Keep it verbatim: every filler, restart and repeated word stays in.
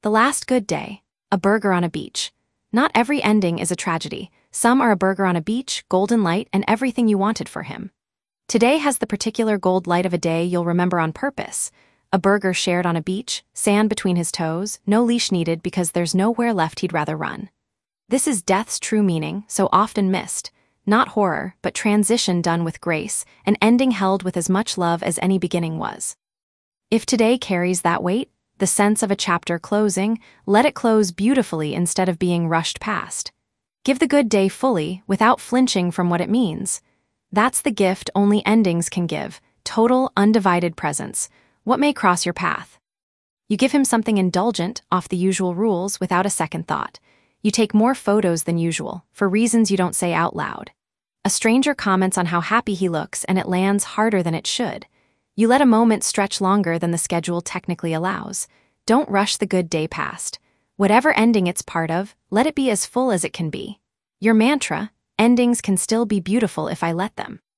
The last good day. A burger on a beach. Not every ending is a tragedy. Some are a burger on a beach, golden light, and everything you wanted for him. Today has the particular gold light of a day you'll remember on purpose. A burger shared on a beach, sand between his toes, no leash needed because there's nowhere left he'd rather run. This is death's true meaning, so often missed. Not horror, but transition done with grace, an ending held with as much love as any beginning was. If today carries that weight, the sense of a chapter closing, let it close beautifully instead of being rushed past. Give the good day fully, without flinching from what it means. That's the gift only endings can give, total, undivided presence. What may cross your path? You give him something indulgent, off the usual rules, without a second thought. You take more photos than usual, for reasons you don't say out loud. A stranger comments on how happy he looks and it lands harder than it should. You let a moment stretch longer than the schedule technically allows. Don't rush the good day past. Whatever ending it's part of, let it be as full as it can be. Your mantra, endings can still be beautiful if I let them.